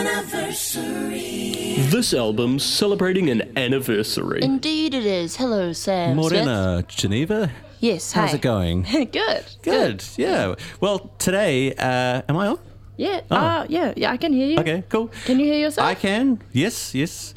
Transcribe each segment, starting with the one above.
anniversary. This album's celebrating an anniversary. Indeed it is. Hello, Sam Morena, Geneva. Yes, How's hey. it going? Good. Yeah. Well, today, am I on? Yeah. Oh. Yeah, I can hear you. Okay, cool. Can you hear yourself? I can. Yes.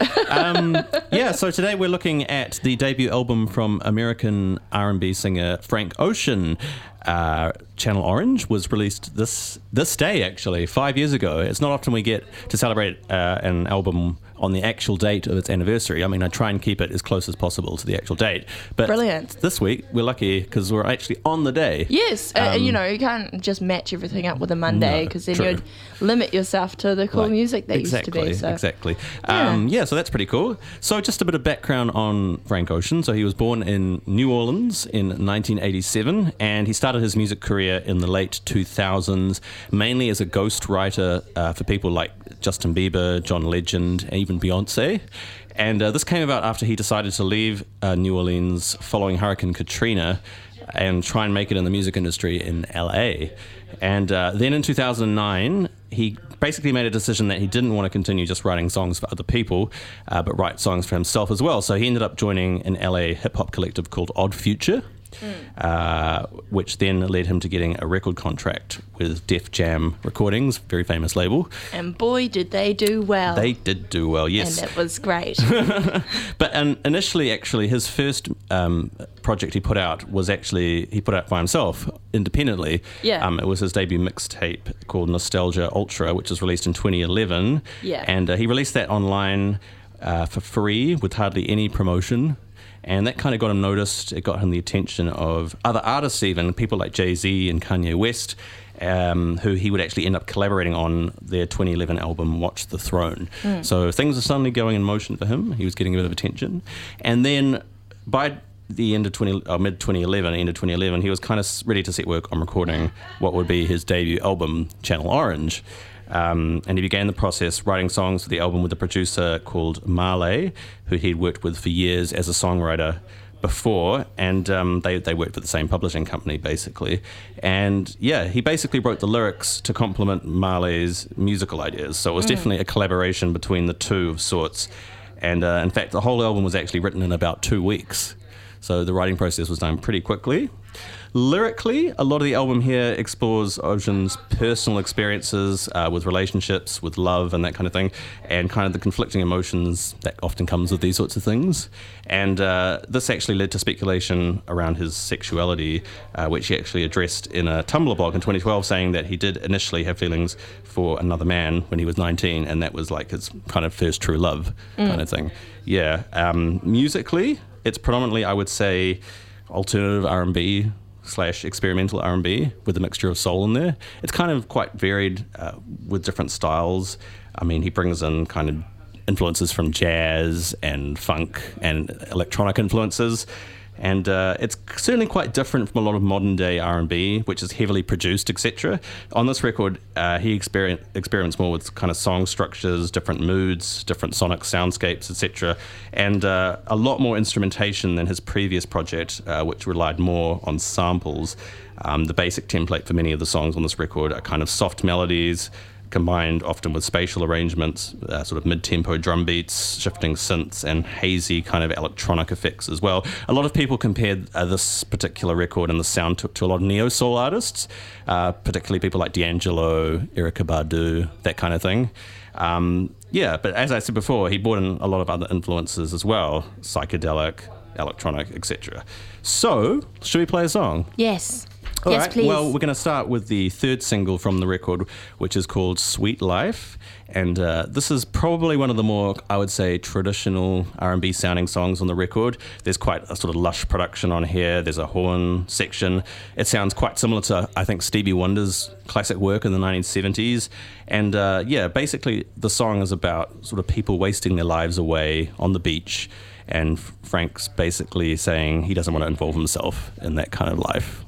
Yeah, so today we're looking at the debut album from American R&B singer Frank Ocean. Channel Orange was released this day, actually, 5 years ago. It's not often we get to celebrate an album on the actual date of its anniversary. I mean, I try and keep it as close as possible to the actual date. But Brilliant. This week, we're lucky because we're actually on the day. Yes. You can't just match everything up with a Monday because then true. you'd limit yourself to the cool Right. music that used to be. So. Exactly. Yeah. So that's pretty cool. So just a bit of background on Frank Ocean. So he was born in New Orleans in 1987, and he started his music career in the late 2000s, mainly as a ghostwriter for people like Justin Bieber, John Legend, and even Beyonce. And this came about after he decided to leave New Orleans following Hurricane Katrina and try and make it in the music industry in LA. And then in 2009, he basically made a decision that he didn't want to continue just writing songs for other people, but write songs for himself as well. So he ended up joining an LA hip-hop collective called Odd Future, which then led him to getting a record contract with Def Jam Recordings, very famous label. And boy, did they do well. They did do well, yes. And it was great. But initially, actually, his first project he put out by himself, independently. Yeah. It was his debut mixtape called Nostalgia Ultra, which was released in 2011. Yeah. And he released that online for free with hardly any promotion. And that kind of got him noticed. It got him the attention of other artists, even people like Jay-Z and Kanye West, who he would actually end up collaborating on their 2011 album, Watch the Throne. So things are suddenly going in motion for him. He was getting a bit of attention. And then by the end of mid-2011, he was kind of ready to set work on recording what would be his debut album, Channel Orange. And he began the process writing songs for the album with a producer called Marley, who he'd worked with for years as a songwriter before, and they worked for the same publishing company, basically. And yeah, he basically wrote the lyrics to complement Marley's musical ideas, so it was definitely a collaboration between the two of sorts. And in fact, the whole album was actually written in about 2 weeks, so the writing process was done pretty quickly. Lyrically, a lot of the album here explores Ocean's personal experiences with relationships, with love and that kind of thing, and kind of the conflicting emotions that often comes with these sorts of things. And this actually led to speculation around his sexuality, which he actually addressed in a Tumblr blog in 2012, saying that he did initially have feelings for another man when he was 19, and that was like his kind of first true love kind of thing. Yeah. Musically, it's predominantly, I would say, alternative R&B / experimental R&B with a mixture of soul in there. It's kind of quite varied with different styles. I mean, he brings in kind of influences from jazz and funk and electronic influences. And it's certainly quite different from a lot of modern day R&B, which is heavily produced, etc. On this record, he experiments more with kind of song structures, different moods, different sonic soundscapes, etc. And a lot more instrumentation than his previous project, which relied more on samples. The basic template for many of the songs on this record are kind of soft melodies, combined often with spatial arrangements, sort of mid-tempo drum beats, shifting synths, and hazy kind of electronic effects as well. A lot of people compared this particular record and the sound to a lot of neo-soul artists, particularly people like D'Angelo, Erykah Badu, that kind of thing. But as I said before, he brought in a lot of other influences as well, psychedelic, electronic, etc. So, should we play a song? Yes. All Yes, right. please. Well, we're going to start with the third single from the record, which is called Sweet Life. And this is probably one of the more, I would say, traditional R&B sounding songs on the record. There's quite a sort of lush production on here. There's a horn section. It sounds quite similar to, I think, Stevie Wonder's classic work in the 1970s. And basically the song is about sort of people wasting their lives away on the beach. And Frank's basically saying he doesn't want to involve himself in that kind of life.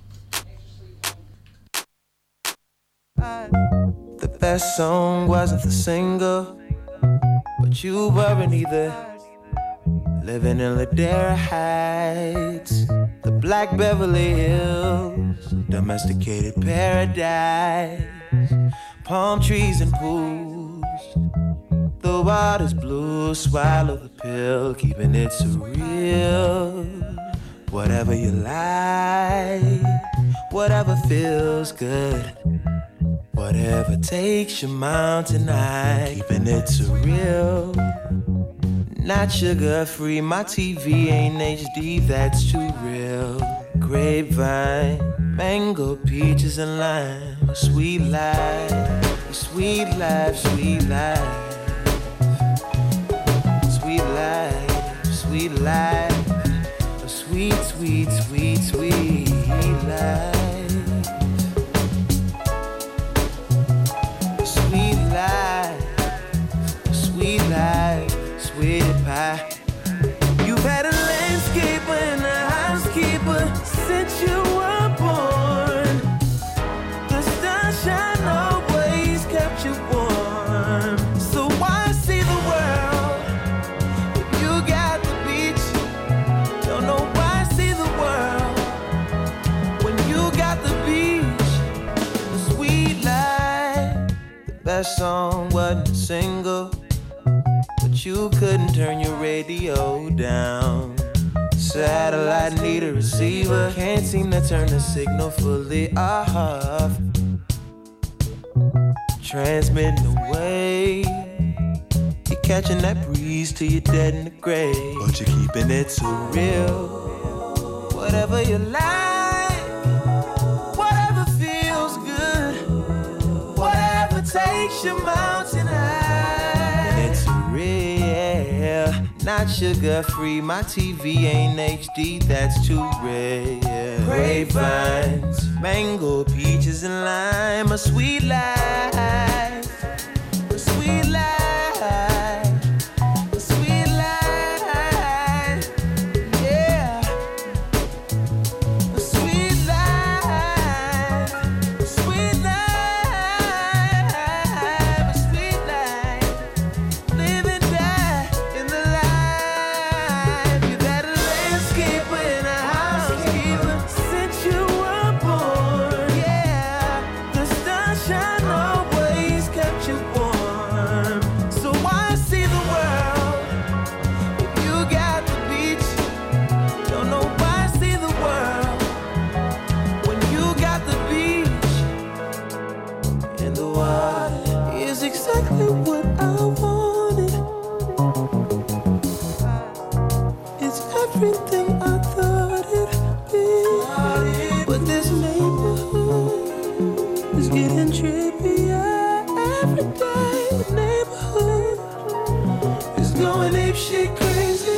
The best song wasn't the single, but you weren't either. Living in Ladera Heights, the Black Beverly Hills, domesticated paradise, palm trees and pools, water's blue, swallow the pill, keeping it surreal. Whatever you like, whatever feels good, whatever takes your mountain high, keeping it surreal. Not sugar-free, my TV ain't HD, that's too real. Grapevine, mango, peaches, and lime. A sweet life, a sweet life, sweet life. Sweet life, sweet life. A sweet, sweet, sweet, sweet life. A sweet life, a sweet life, sweet pie. You've had a landscaper and a housekeeper since you were born. The sunshine always kept you warm. So why see the world if you got the beach? Don't know why see the world when you got the beach. The sweet life. The best song wasn't a single, but you couldn't turn your radio down. Satellite need a receiver, can't seem to turn the signal fully off. Transmitting away, you're catching that breeze till you're dead in the grave, but you're keeping it so real. Whatever you like, whatever feels good, whatever takes your mountain high, and it's real. Not sugar-free, my TV ain't HD, that's too rare. Grapevines, mango, peaches, and lime. A sweet life, a sweet life, a sweet life, yeah. A sweet life, a sweet life, a sweet life. Live and die in the life. You've had a landscaper and a housekeeper since you were born. Yeah, the sunshine always kept you warm. So why see the world if you got the beach? Don't know why see the world when you got the beach. And the water is exactly what I wanted. It's everything I thought it'd be. But this neighborhood is getting trippier every day. The neighborhood is going apeshit crazy.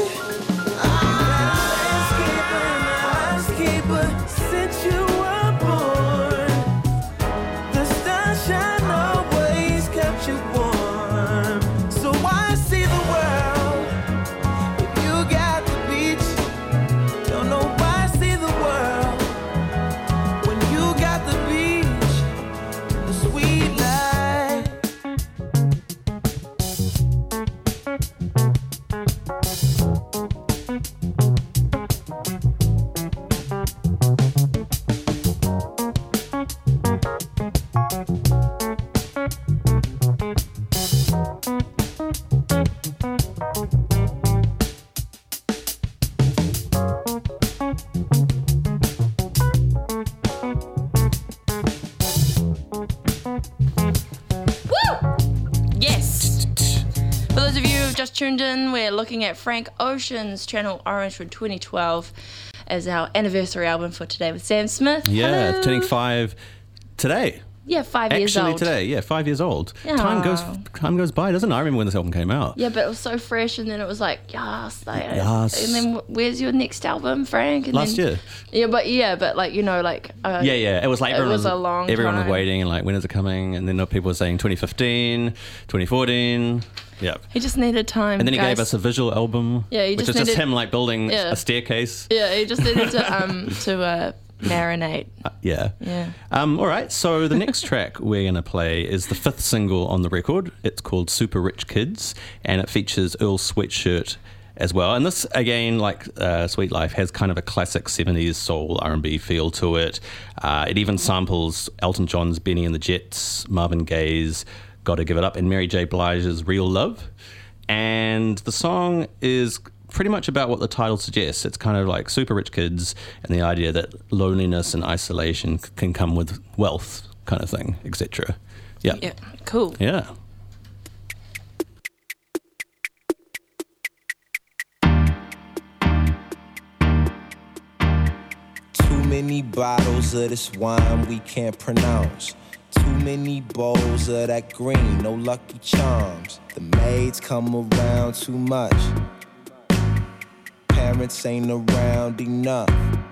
Landscaper and a housekeeper since you were born. The sunshine always kept you warm. So why see the world if you got the beach? Don't know why see the world when you got the beach. The sweet life. Yes. For those of you who've just tuned in, we're looking at Frank Ocean's Channel Orange from 2012 as our anniversary album for today with Sam Smith. Yeah, Hello. it's turning 5 today. Yeah, 5 years Actually, old. today, yeah, 5 years old. Yeah. Time goes by, doesn't it? I remember when this album came out. Yeah, but it was so fresh, and then it was like, yes. Yes. And then where's your next album, Frank? And Last then, year. Yeah, but like, you know, like... Yeah. It was like It was a long everyone was time. waiting and like, when is it coming? And then people were saying 2015, 2014. Yeah. He just needed time, And then he guys. gave us a visual album. Yeah, he which just is just needed- him like building Yeah. a staircase. Yeah, he just needed to marinate. Yeah. Yeah. All right. So the next track we're going to play is the 5th single on the record. It's called Super Rich Kids, and it features Earl Sweatshirt as well. And this, again, like Sweet Life, has kind of a classic 70s soul R&B feel to it. It even samples Elton John's Benny and the Jets, Marvin Gaye's Gotta Give It Up, and Mary J. Blige's Real Love. And the song is pretty much about what the title suggests. It's kind of like super rich kids and the idea that loneliness and isolation can come with wealth, kind of thing, etc. Yeah. Yeah, cool. Yeah. Too many bottles of this wine we can't pronounce. Too many bowls of that green, no Lucky Charms. The maids come around too much. Parents ain't around enough.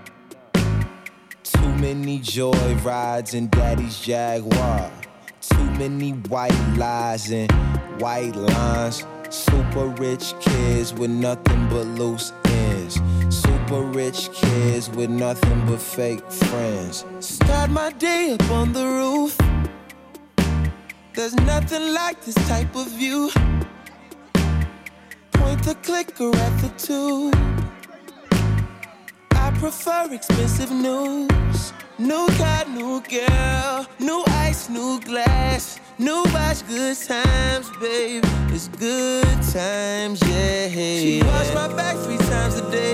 Too many joy rides in daddy's Jaguar. Too many white lies and white lines. Super rich kids with nothing but loose ends. Super rich kids with nothing but fake friends. Start my day up on the roof. There's nothing like this type of view. Point the clicker at the tube. I prefer expensive news. New car, new girl, new ice, new glass. New watch, good times, babe. It's good times, yeah. She wash my back 3 times a day.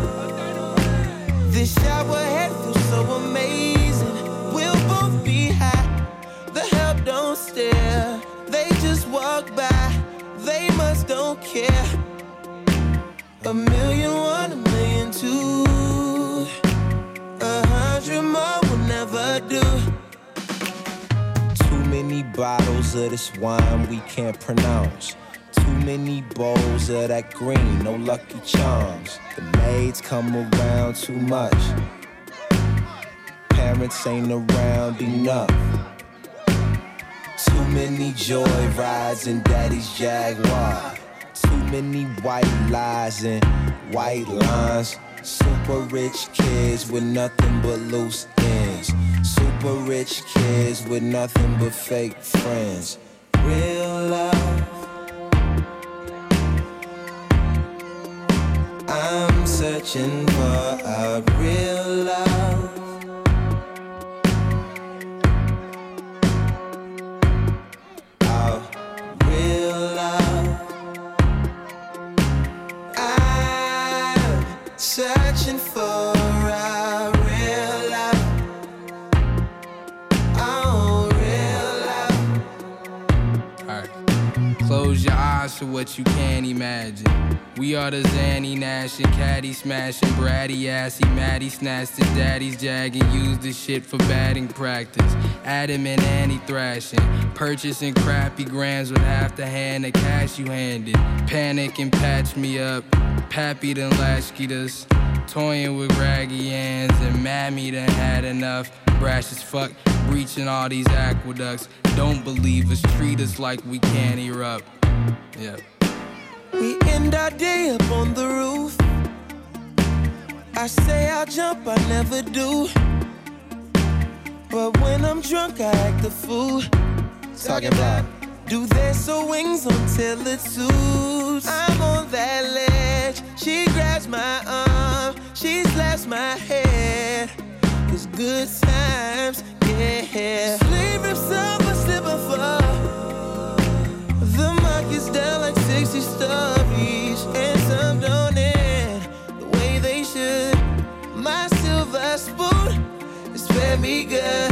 This shower head feels so amazing. We'll both be high. The help don't stare. They just walk by. They must don't care. 1,000,001, 1,000,002. 100 more will never do. Too many bottles of this wine we can't pronounce. Too many bowls of that green, no Lucky Charms. The maids come around too much. Parents ain't around enough. Too many joy rides in daddy's Jaguar. Too many white lies and white lines. Super rich kids with nothing but loose ends. Super rich kids with nothing but fake friends. Real love. I'm searching for a real love. A real love. I'm searching for a real love. Oh, real love. Alright. Close your eyes to what you can't imagine. We are the Zanny Nash and Caddy smashing, bratty assy, Maddie snatched his daddy's jag and used this shit for batting practice. Adam and Annie thrashing, purchasing crappy grams with half the hand of cash you handed. Panic and patch me up, Pappy done latchkeyed us. Toying with raggy ends and Mammy done had enough. Brash as fuck, breaching all these aqueducts. Don't believe us, treat us like we can't erupt. Yeah. We end our day up on the roof. I say I'll jump, I never do. But when I'm drunk, I act a fool. Talking about do their so wings until it suits. I'm on that ledge. She grabs my arm. She slaps my head. It's good times, yeah. Sleep rips up, I slip and fall. The market's down like 60 stories, and some don't end the way they should. My silver spoon is fed me good.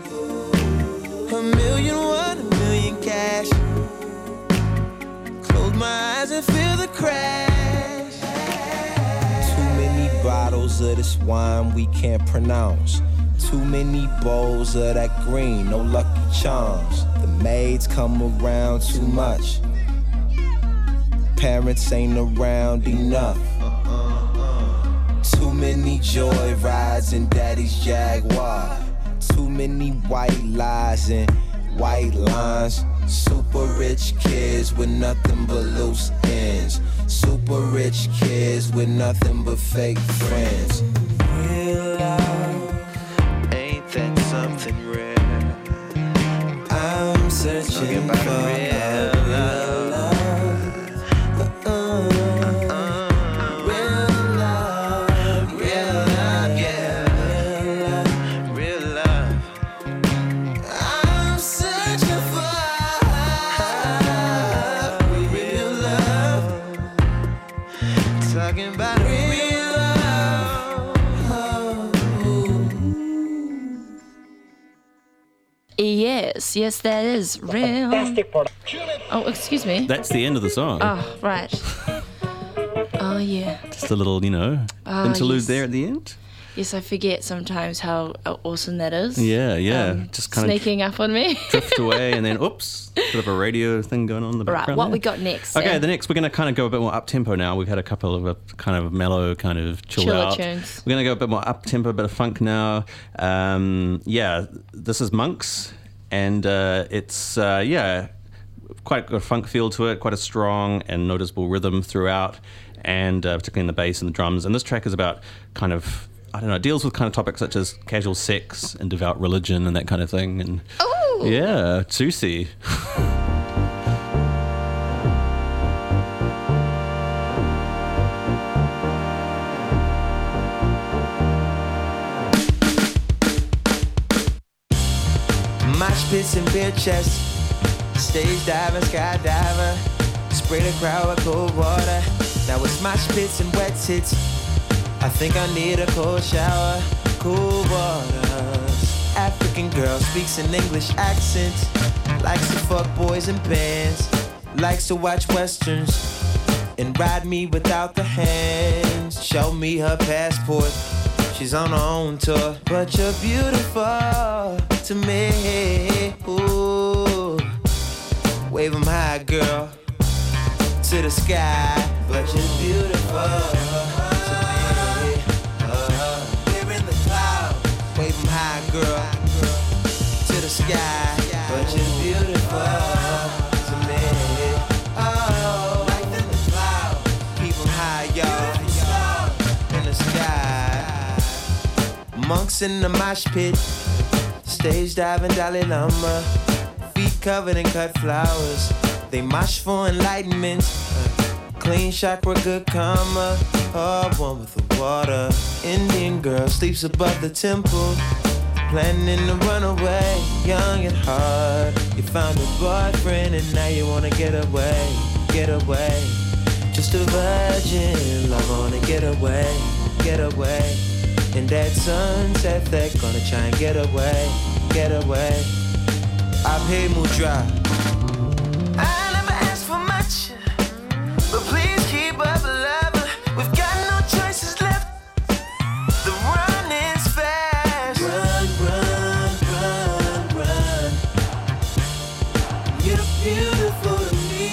1,000,001, 1,000,000 cash. Close my eyes and feel the crash. Too many bottles of this wine we can't pronounce. Too many bowls of that green, no Lucky Charms. The maids come around too much. Parents ain't around enough. Too many joy rides in daddy's Jaguar. Too many white lies and white lines. Super rich kids with nothing but loose ends. Super rich kids with nothing but fake friends. Real love, ain't that something rare? I'm searching for real love. Real love. Yes, that is real. Oh, excuse me. That's the end of the song. Oh, right. Oh, yeah. Just a little, interlude yes. there at the end. Yes, I forget sometimes how awesome that is. Yeah. Just kind sneaking up on me. drift away, and then, oops, bit of a radio thing going on in the background. Right, what there. we got next? Okay, Sam? the next, we're going to kind of go a bit more up-tempo now. We've had a couple of kind of mellow, kind of chilled Chiller out. tunes. We're going to go a bit more up-tempo, a bit of funk now. This is Monks, and it's, quite a funk feel to it, quite a strong and noticeable rhythm throughout, and particularly in the bass and the drums. And this track is about kind of, deals with kind of topics such as casual sex and devout religion and that kind of thing. And Ooh. yeah, juicy. Mosh pits and beer chests, stage diver, skydiver, spray the crowd with cold water. Now it's mosh pits and wet tits. I think I need a cold shower, cool waters. African girl speaks an English accent, likes to fuck boys and bands, likes to watch westerns and ride me without the hands. Show me her passport, she's on her own tour, but you're beautiful to me. Ooh, wave 'em high, girl, to the sky, but you're beautiful to me. We're in the cloud, wave 'em high, girl, to the sky, but you're beautiful to me. Oh, life in the cloud, keep 'em high, y'all, in the sky. Monks in the mosh pit, stage diving Dalai Lama, feet covered in cut flowers. They mosh for enlightenment, clean chakra, good karma. Oh, one with the water. Indian girl sleeps above the temple, planning to run away, young and hard. You found a boyfriend and now you wanna get away, get away. Just a virgin, I wanna get away, get away. In that sunset, they're gonna try and get away, get away. I pay mudra. I never asked for much, but please keep up, lover. We've got no choices left. The running's fast. Run, run, run, run. You're beautiful to me.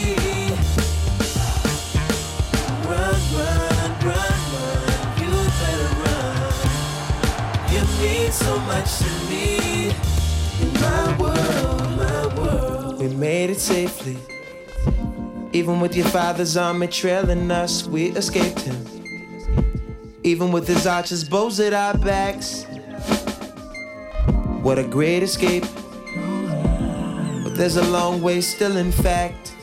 Run, run, run, run. You better run. You mean so much to me. In my world, my world. We made it safely. Even with your father's army trailing us, we escaped him. Even with his archers, bows at our backs. What a great escape. But there's a long way still, in fact.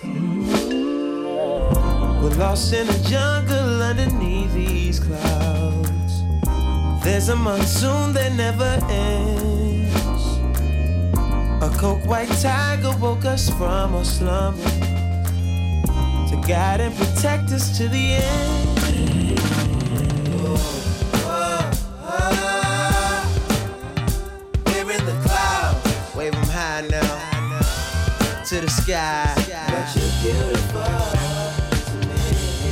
We're lost in a jungle underneath these clouds. There's a monsoon that never ends. A coke white tiger woke us from our slumber to guide and protect us to the end. We're in the cloud, wave 'em high now to the sky. But you're beautiful to me.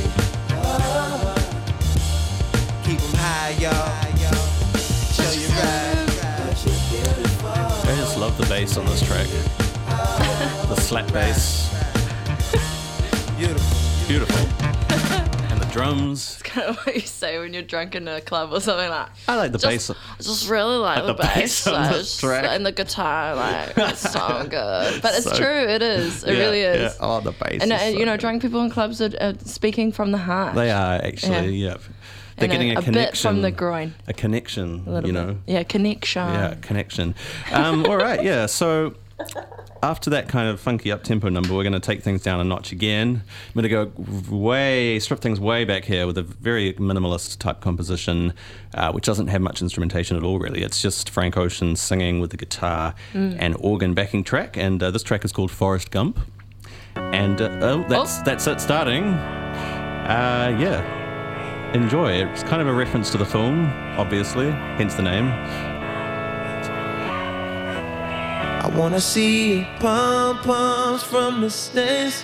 Keep 'em high, y'all. Show you right. But you're beautiful. I just love the bass on this track. The slap bass. Beautiful. Beautiful. And the drums. Kind of what you say when you're drunk in a club or something like. I like the bass. I just really like the bass on this track. and the guitar, like it's so good. But it's So- true, it is. It really is. Yeah. Oh, the bass. And is so good. drunk people in clubs are speaking from the heart. They are actually, yeah. They're And getting a a connection. bit from the groin. A connection, A little bit. Yeah, connection. Yeah, connection. All right, yeah. So after that kind of funky up-tempo number, we're going to take things down a notch again. I'm going to go strip things way back here with a very minimalist type composition, which doesn't have much instrumentation at all, really. It's just Frank Ocean singing with the guitar and organ backing track. And this track is called Forrest Gump. And that's it starting. Yeah. Enjoy. It's kind of a reference to the film, obviously, hence the name. I Wanna see pom-poms from the stands.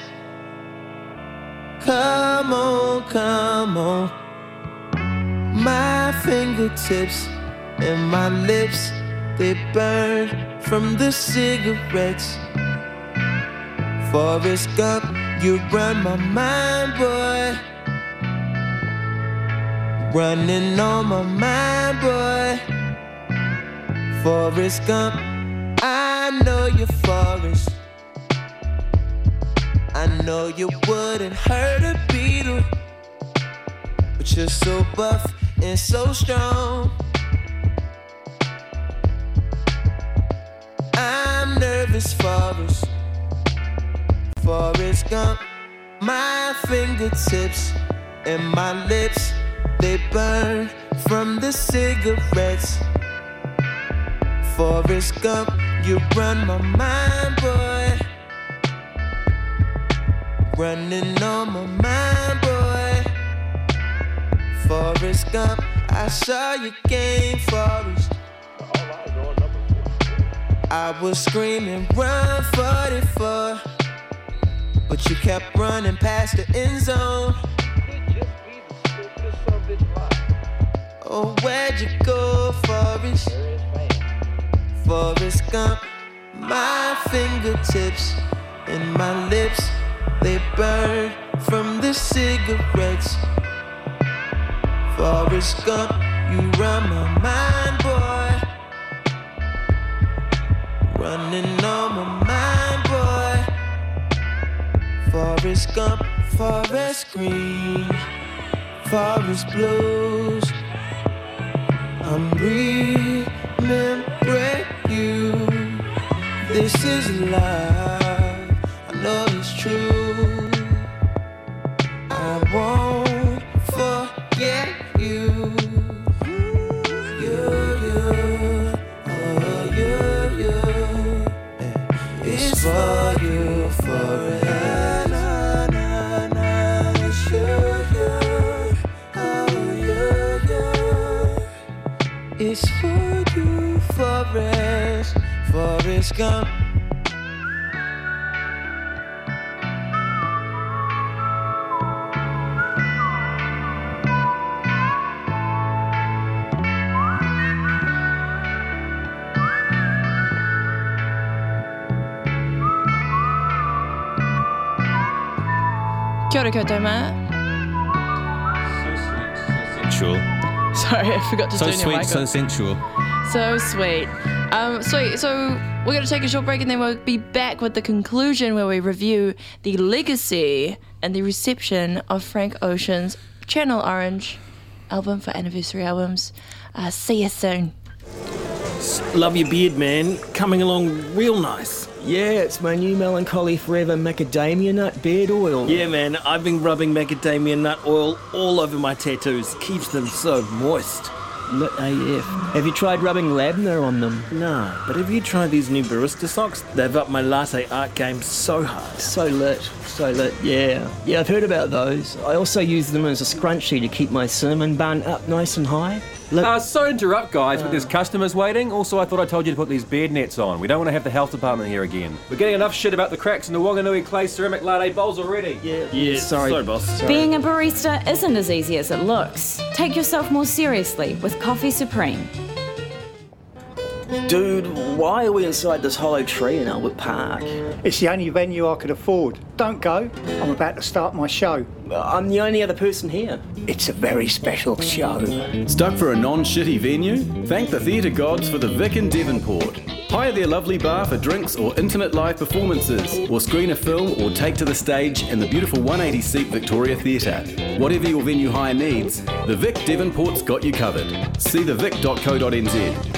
Come on, come on. My fingertips and my lips, they burn from the cigarettes. Forrest Gump, you run my mind, boy. Running on my mind, boy. Forrest Gump, I know you're Forrest. I know you wouldn't hurt a beetle, but you're so buff and so strong. I'm nervous, Forrest. Forrest Gump, my fingertips and my lips, they burn from the cigarettes. Forrest Gump, you run my mind, boy. Running on my mind, boy. Forrest Gump, I saw your game, Forrest. I was screaming, run 44, but you kept running past the end zone. Oh, where'd you go, Forrest? Forrest Gump, my fingertips and my lips, they burn from the cigarettes. Forrest Gump, you run my mind, boy. Running on my mind, boy. Forrest Gump, forest green, forest blues. I'm remembering you. This is love, I know it's true. I won't forget you. You, oh you. It's for you forever. It's you, oh you. It's for you, Forrest Gump. Kia ora koutou, Matt. Sensual. Sorry, I forgot to turn your mic on. So sensual. So sweet. Sweet. So we're going to take a short break and then we'll be back with the conclusion where we review the legacy and the reception of Frank Ocean's Channel Orange album for anniversary albums. See you soon. Love your beard, man. Coming along real nice. Yeah, it's my new Melancholy Forever macadamia nut beard oil. Yeah, man, I've been rubbing macadamia nut oil all over my tattoos. Keeps them so moist. Lit AF. Have you tried rubbing Labner on them? Nah, but have you tried these new barista socks? They've upped my latte art game so hard. So lit, yeah. Yeah, I've heard about those. I also use them as a scrunchie to keep my cinnamon bun up nice and high. Sorry to interrupt, guys, but there's customers waiting. Also, I thought I told you to put these beard nets on. We don't want to have the health department here again. We're getting enough shit about the cracks in the Wanganui clay ceramic latte bowls already. Yeah, sorry boss. Sorry. Being a barista isn't as easy as it looks. Take yourself more seriously with Coffee Supreme. Dude, why are we inside this hollow tree in Albert Park? It's the only venue I could afford. Don't go. I'm about to start my show. I'm the only other person here. It's a very special show. Stuck for a non-shitty venue? Thank the theatre gods for the Vic in Devonport. Hire their lovely bar for drinks or intimate live performances, or screen a film or take to the stage in the beautiful 180-seat Victoria Theatre. Whatever your venue hire needs, the Vic Devonport's got you covered. See thevic.co.nz.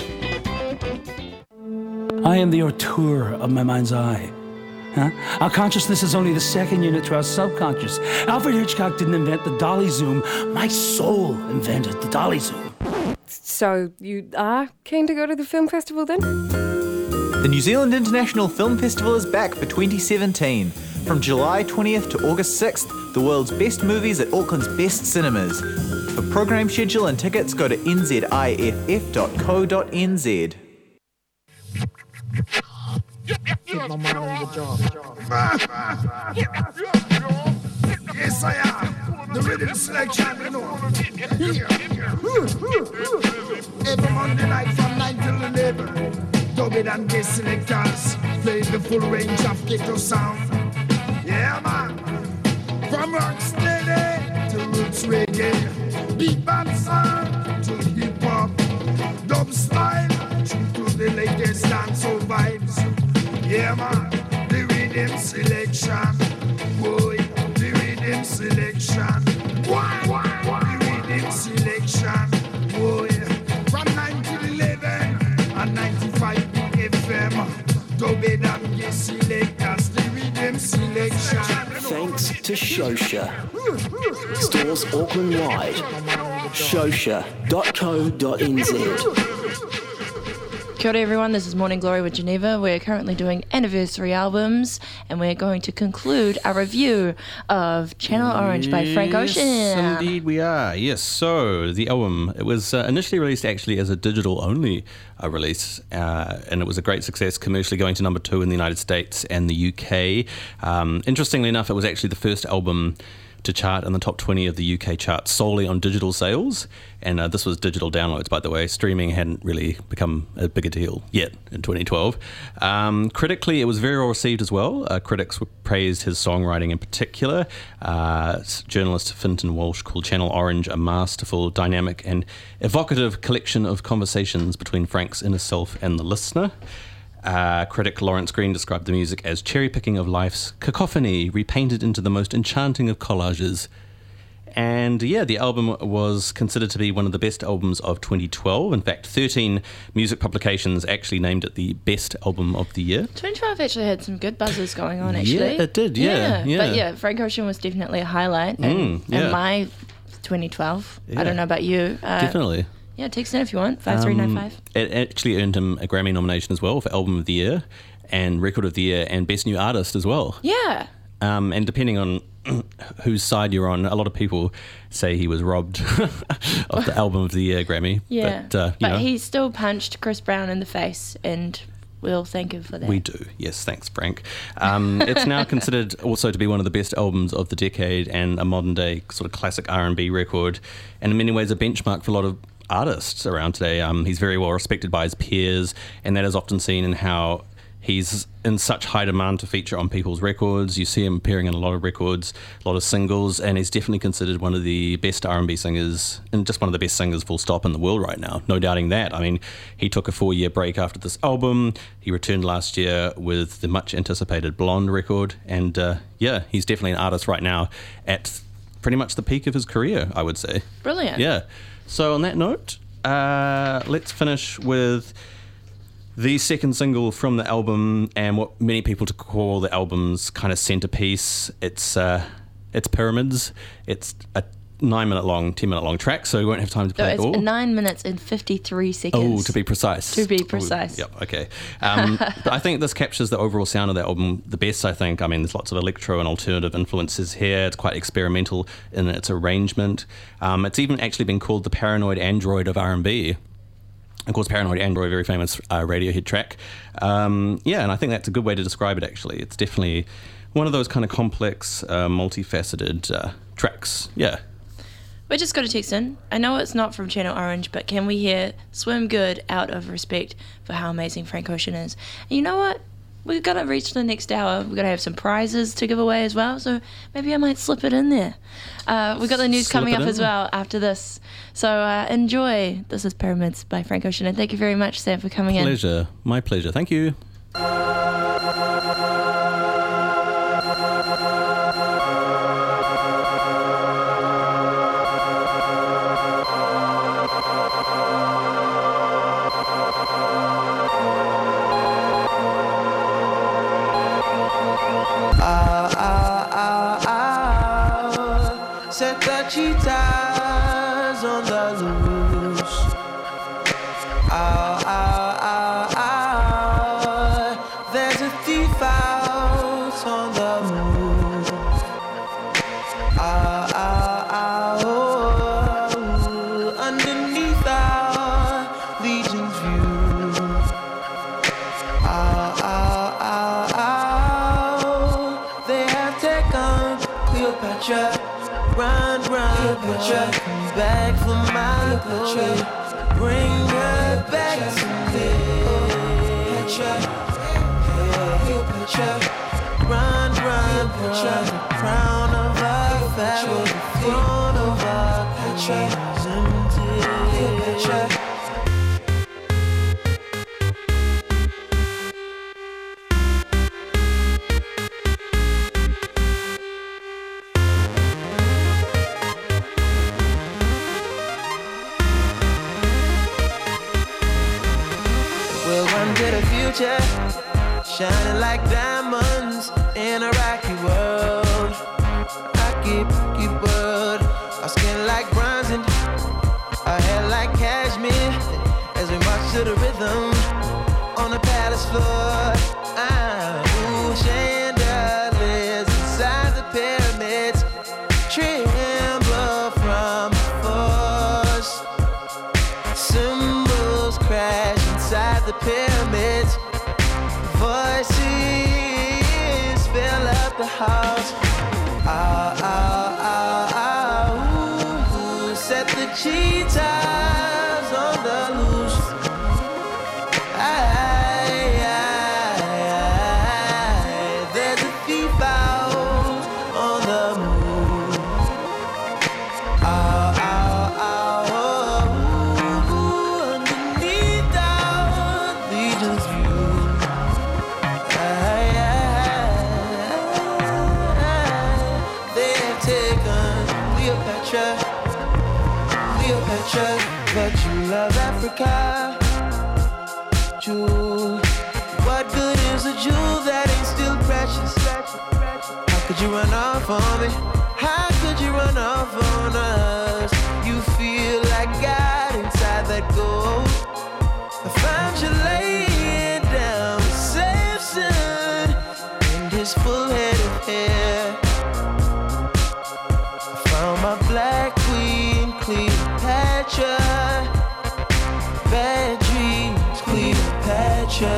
I am the auteur of my mind's eye. Our consciousness is only the second unit to our subconscious. Alfred Hitchcock didn't invent the dolly zoom. My soul invented the dolly zoom. So you are keen to go to the film festival then? The New Zealand International Film Festival is back for 2017. From July 20th to August 6th, the world's best movies at Auckland's best cinemas. For program schedule and tickets, go to nziff.co.nz. my man on the job. Yes, I am. The rhythm selection, you know. Every Monday night from 9 till 11. Dub it and bass selectors play the full range of ghetto sound. Yeah, man. From rocksteady to roots reggae, beat band sound to hip hop, dub style to the latest dancehall vibes. Yeah, man. The rhythm selection, boy. The rhythm selection, why? The rhythm selection, boy. From 9 to 11 and 95 FM, dub it and bass selectors, the rhythm selection. Thanks to Shosha. Stores Auckland-wide. Shosha.co.nz. Kia ora everyone, this is Morning Glory with Geneva. We're currently doing anniversary albums and we're going to conclude our review of Channel Orange by Frank Ocean. Yes, indeed we are. Yes, so the album, it was initially released actually as a digital-only release, and it was a great success commercially, going to number 2 in the United States and the UK. Interestingly enough, it was actually the first album to chart in the top 20 of the UK charts solely on digital sales, and this was digital downloads, by the way. Streaming hadn't really become a bigger deal yet in 2012. Critically, it was very well received as well. Critics praised his songwriting in particular. Journalist Fintan Walsh called Channel Orange a masterful, dynamic and evocative collection of conversations between Frank's inner self and the listener. Critic Lawrence Green described the music as cherry-picking of life's cacophony, repainted into the most enchanting of collages. And yeah, the album was considered to be one of the best albums of 2012. In fact, 13 music publications actually named it the best album of the year. 2012 actually had some good buzzers going on, actually. Yeah, it did, yeah. But yeah, Frank Ocean was definitely a highlight in my 2012. Yeah. I don't know about you. Definitely. Yeah, text in if you want, 5395. It actually earned him a Grammy nomination as well for Album of the Year and Record of the Year and Best New Artist as well. Yeah. And depending on whose side you're on, a lot of people say he was robbed of the Album of the Year Grammy. Yeah, but he still punched Chris Brown in the face, and we'll thank him for that. We do, yes, thanks, Frank. It's now considered also to be one of the best albums of the decade and a modern-day sort of classic R&B record, and in many ways a benchmark for a lot of artists around today. He's very well respected by his peers, and that is often seen in how he's in such high demand to feature on people's records. You see him appearing in a lot of records, a lot of singles, and he's definitely considered one of the best R&B singers, and just one of the best singers full stop in the world right now. No doubting that. I mean, he took a 4-year break after this album. He returned last year with the much anticipated Blonde record, and yeah, he's definitely an artist right now at pretty much the peak of his career, I would say. Brilliant. Yeah. So on that note, let's finish with the second single from the album, and what many people call the album's kind of centerpiece. It's Pyramids. It's a 9-minute long, 10-minute long track, so we won't have time to play it all. It's 9 minutes and 53 seconds. Oh, to be precise. To be precise. Yep, okay. But I think this captures the overall sound of the album the best, I think. I mean, there's lots of electro and alternative influences here. It's quite experimental in its arrangement. It's even actually been called the Paranoid Android of R&B. Of course, Paranoid Android, very famous Radiohead track. Yeah, and I think that's a good way to describe it, actually. It's definitely one of those kind of complex, multifaceted tracks. Yeah. We just got a text in. I know it's not from Channel Orange, but can we hear Swim Good out of respect for how amazing Frank Ocean is? And you know what? We're going to reach the next hour. We're going to have some prizes to give away as well, so maybe I might slip it in there. We've got the news coming up as well after this. So enjoy. This is Pyramids by Frank Ocean, and thank you very much, Sam, for coming in. Pleasure. My pleasure. Thank you. Set the cheetahs on the loose. There's a thief out on the move. Underneath our Legion's view. take on Cleopatra. Run, Cleopatra, come back for my glory. Bring her back to me. Cleopatra, run, Cleopatra. The crown of our pharaoh, the throne of our queens empty. Cleopatra. Shining like diamonds in a rocky world. Rocky world. Our skin like bronze and our hair like cashmere. As we march to the rhythm on the palace floor. Chandeliers inside the pyramids tremble from the force. Cymbals crash inside the pyramids. Voices fill up the house. Set the cheetahs on the loose. There's a thief out on the move. Underneath our legion's view. Cleopatra, but you love Africa. Jewel, what good is a jewel that ain't still precious? How could you run off on me? How could you run off on us? You feel like God inside that gold. I found you laying down with Samson and his full head of hair. I found my black queen, Cleopatra. Bad dreams, Cleopatra.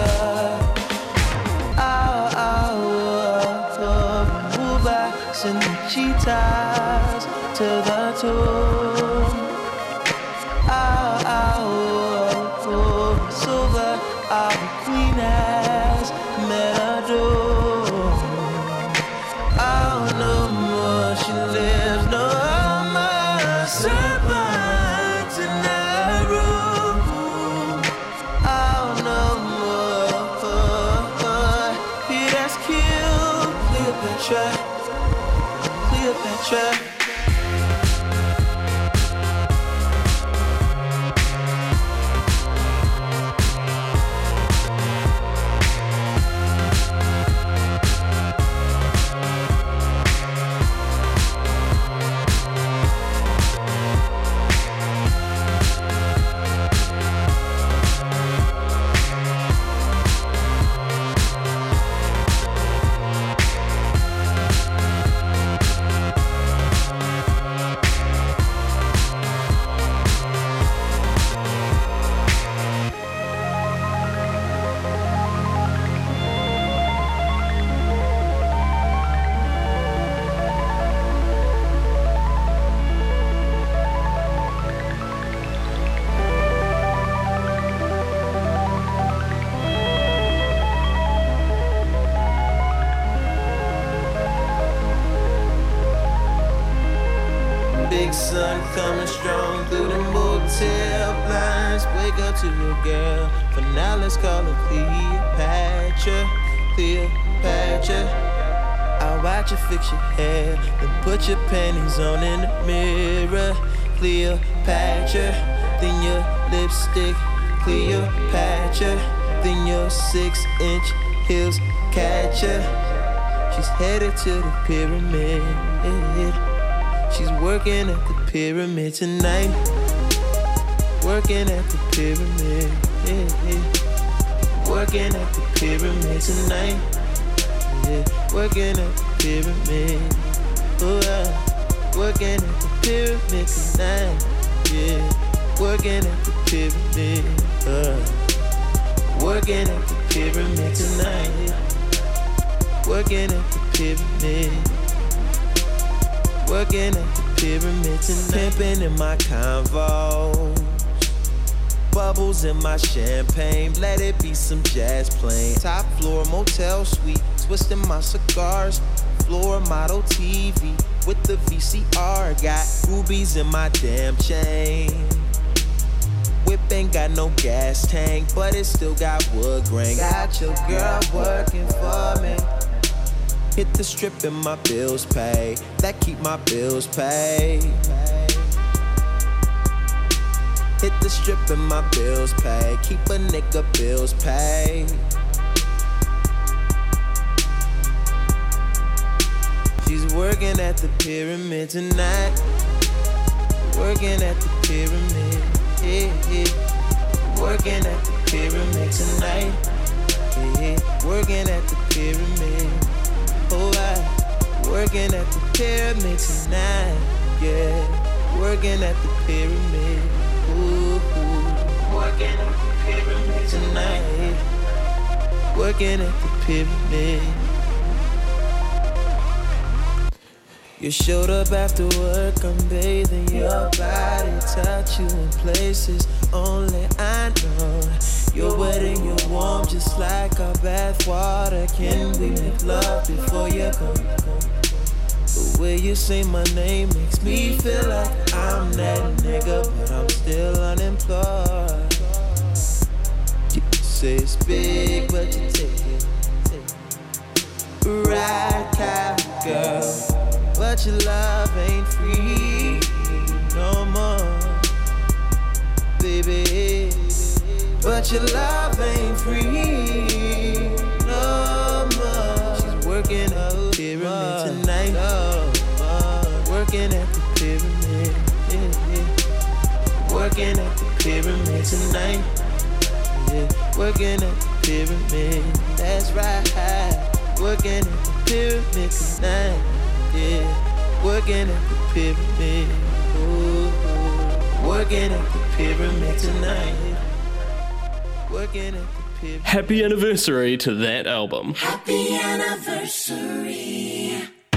Send the cheetahs to the tomb. Silver, our queen has met a doom. No more she lives, no more serpents in that room. No more, he has killed Cleopatra. Cleopatra. Big sun coming strong through the motel blinds. Wake up to your girl, for now let's call her Cleopatra. Cleopatra. I'll watch you fix your hair, then put your panties on in the mirror. Cleopatra. Then your lipstick, Cleopatra. Then your 6-inch heels catch her. She's headed to the pyramid. She's working at the pyramid tonight. Working at the pyramid. Working at the pyramid tonight. Yeah, working at the pyramid. Working at the pyramid tonight. Yeah, working at the pyramid. Working at the pyramid tonight. Working at the pyramid. Working at the pyramid tonight. Pimping in my Convo. Bubbles in my champagne. Let it be some jazz playing. Top floor motel suite. Twisting my cigars. Floor model TV with the VCR. Got rubies in my damn chain. Whip ain't got no gas tank, but it still got wood grain. Got your girl working for me. Hit the strip and my bills pay. That keep my bills paid. Hit the strip and my bills pay. Keep a nigga bills paid. She's working at the pyramid tonight. Working at the pyramid. Yeah, yeah. Working at the pyramid tonight. Yeah, working at the pyramid. Oh, I working at the pyramid tonight. Yeah, working at the pyramid. Ooh, working at the pyramid tonight. Working at the pyramid. You showed up after work, I'm bathing your body, touch you in places only I know. You're wet and you're warm, just like our bath water. Can we make love before you go? The way you say my name makes me feel like I'm that nigga, but I'm still unemployed. You say it's big, but you take it. Right, kind of girl. But your love ain't free no more, baby. But your love ain't free no more. She's working at the pyramid tonight. Working at the pyramid. Yeah, yeah. Working at the pyramid tonight. Yeah. Working at the pyramid. That's right. Working at the pyramid tonight. Yeah, working at the pyramid. Ooh, working at the pyramid tonight. Working at the pyramid. Happy anniversary to that album. Happy anniversary.